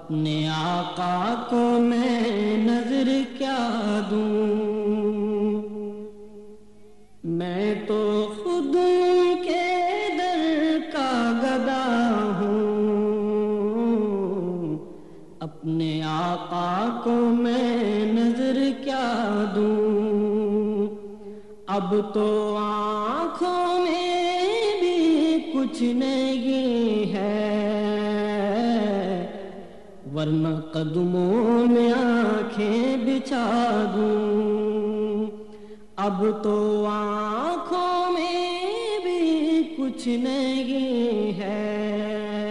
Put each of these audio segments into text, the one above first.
اپنے آقا کو میں نظر کیا دوں، میں تو خود ان کے در کا گدا ہوں، اپنے آقا کو میں نظر کیا دوں، اب تو آنکھوں میں بھی کچھ نہیں ہے، ورنہ قدموں میں آنکھیں بچھا دوں، اب تو آنکھوں میں بھی کچھ نہیں ہے،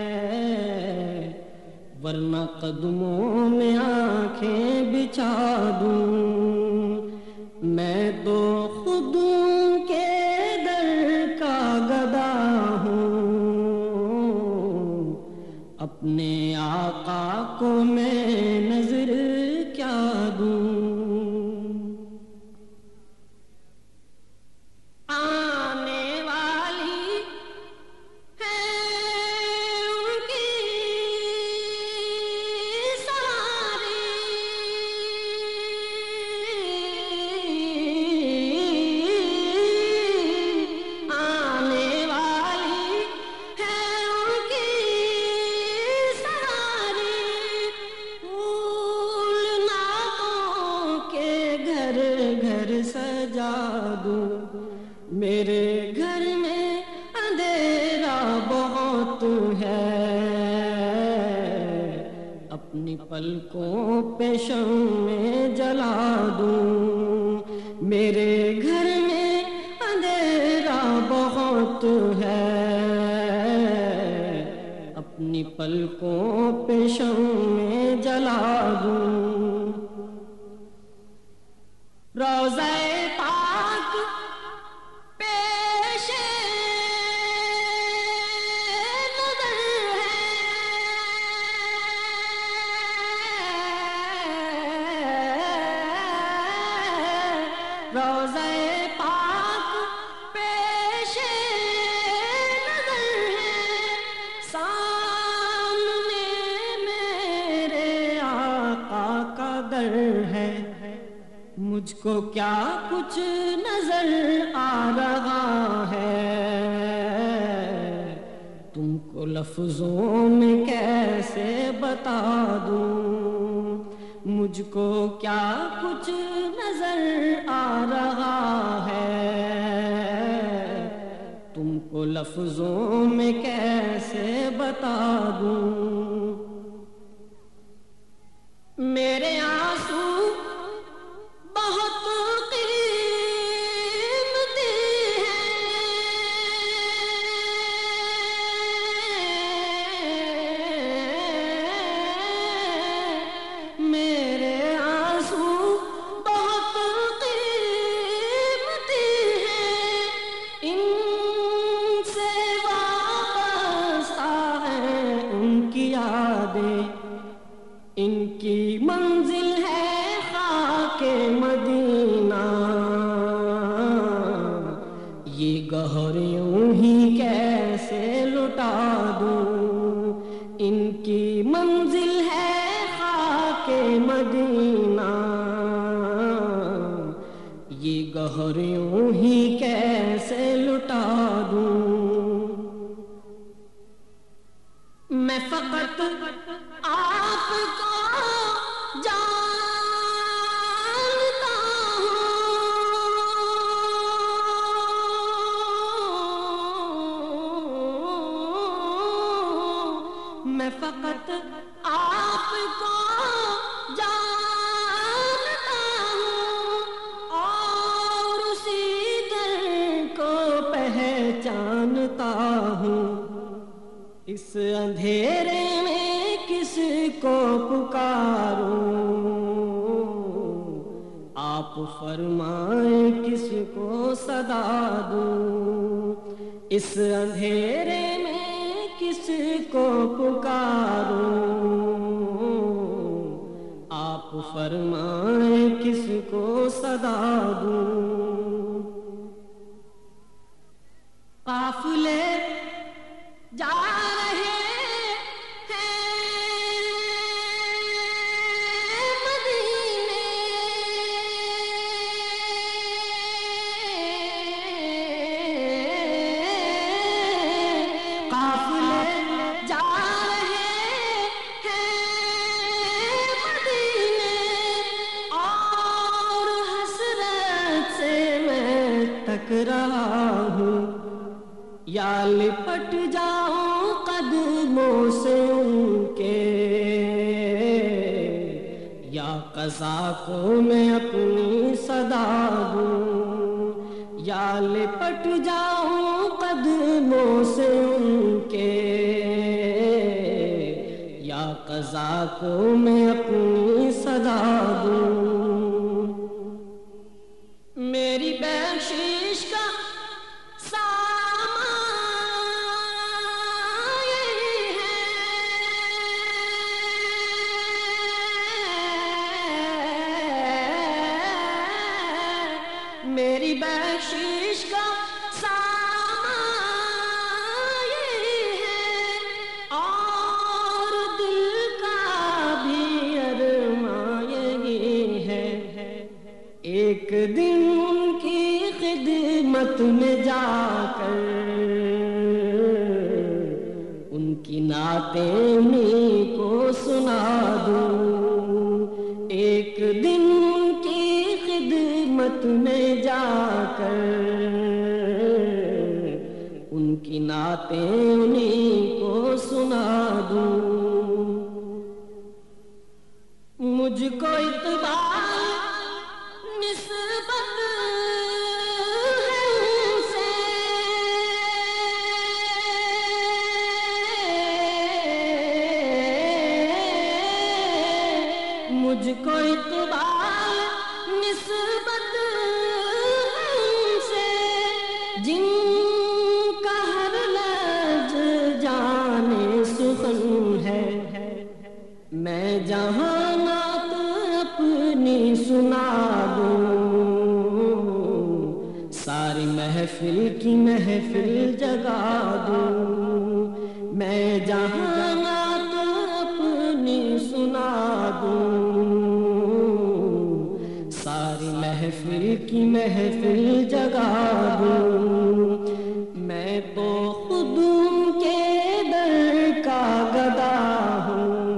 ورنہ قدموں میں آنکھیں بچھا دوں، میں تو خود ان کے در کا گدا ہوں، اپنے آقا کو میں نظر کیا دوں۔ آنے والی ہے ان کی ساری، آنے والی ہے ان کی ساری، پھول نعتوں کے گھر گھر سجا دوں، میرے گھر میں اندھیرا بہت ہے، اپنی پلکوں پہ شمع جلا دوں، میرے گھر میں اندھیرا بہت ہے، اپنی پلکوں پہ شمع جلا دوں، روضہ پاک پیش نظر ہے، روضہ پاک پیش نظر ہے، سامنے میرے آقا کا در ہے، مجھ کو کیا کچھ نظر آ رہا ہے، تم کو لفظوں میں کیسے بتا دوں، مجھ کو کیا کچھ نظر آ رہا ہے، تم کو لفظوں میں کیسے بتا دوں، میرے آنسو بہت قیمتی ہیں، میرے آنسو بہت قیمتی ہیں، ان سے وابستہ ہیں ان کی یادیں، ان کی منزل ہے خاک مدینہ، یہ گہر یوں ہی کیسے لٹا دوں، ان کی منزل ہے خاک مدینہ، یہ گہر یوں ہی کیسے لٹا دوں، میں فقط آپ کو جانتا ہوں، میں فقط آپ کو جانتا ہوں، اور اسی در کو پہچانتا ہوں، اس اندھیرے میں کس کو پکاروں، آپ فرمائیں کس کو صدا دوں، اس اندھیرے میں کس کو پکاروں، آپ فرمائیں کس کو صدا دوں، قافلے جا رہے ہیں بہک رہا ہوں، یا لپٹ جاؤں قدموں سے ان کے، یا قضا کو میں اپنی صدا دوں، یا لپٹ جاؤں قدموں سے ان کے، یا قضا کو میں اپنی صدا دوں۔ میری بخشش کا سامان یہی ہے، میری بخشش کا سامان یہی ہے، اور دل کا بھی ارمان یہی ہے، ایک دن ان کی خدمت میں جا کر ان کی نعتیں انہیں کو سنا دوں، ایک دن ان کی خدمت میں جا کر ان کی نعتیں انہیں کو سنا دوں۔ مجھ کو اتباع نسبت ہے ان سے، مجھ کو اتباع نسبت ہے ان سے، جن کا ہر لفظ جانے سخن ہے، میں جہاں نعت اپنی سنا دوں، ساری محفل کی محفل جگا دوں، میں جہاں نعت اپنی سنا دوں، ساری محفل کی محفل جگا دوں۔ میں تو خود ان کے در کا گدا ہوں،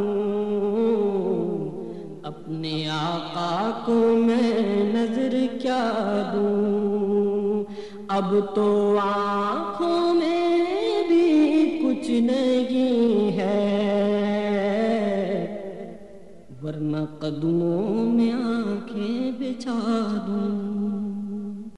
اپنے آقا کو میں نظر کیا دوں، اب تو آنکھوں میں بھی کچھ نہیں ہے، ورنہ قدموں میں آنکھیں بچھا دوں۔